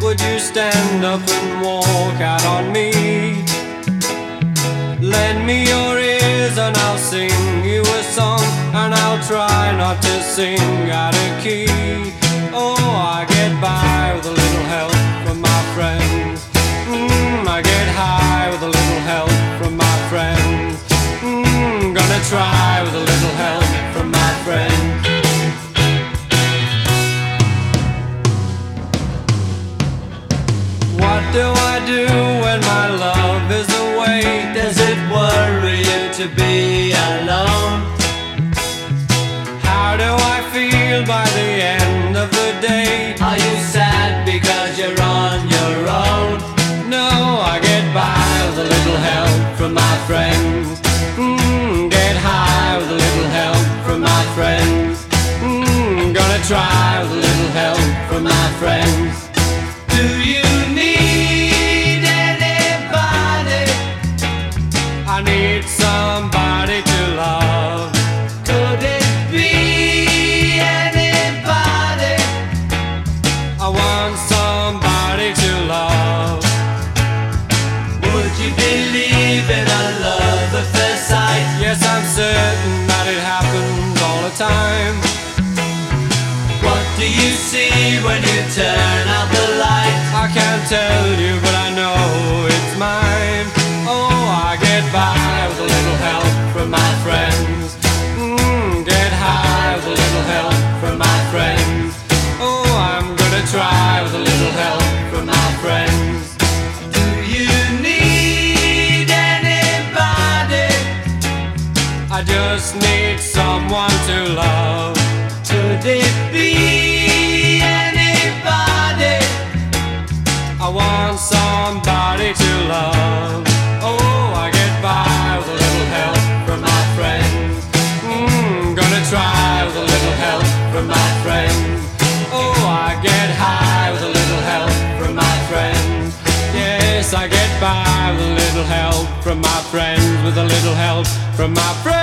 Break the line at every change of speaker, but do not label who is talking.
would you stand up and walk out on me? Lend me your ears and I'll sing you a song, and I'll try not to sing out of key. Oh, I get by with a little help from my friends. I get high with a little help from my friends. Gonna try with a little help from my friends. What do I do when my love is away?
Does it worry you to be alone?
How do I feel by the end of the day?
Are you sad because you're on your own?
No, I get by with a little help from my friends. Get high with a little help from my friends. Gonna try with a little help from my friends.
Do you need anybody?
I need somebody to love.
Could it be anybody?
I want somebody to love.
Would you believe in a love at first sight?
Yes, I'm certain that it happens all the time.
What do you see when you turn out the light?
I can't tell you, but I know it's mine. Oh, I get by with a little help from my friends. Get high with a little help from my friends. Oh, I'm gonna try with a little help from my friends.
Do you need anybody?
I just need someone to love.
Could it be anybody?
I want somebody to love. Oh, I get by with a little help from my friends. Gonna try with a little help from my friends. Oh, I get high with a little help from my friends. Yes, I get by with a little help from my friends, with a little help from my friends.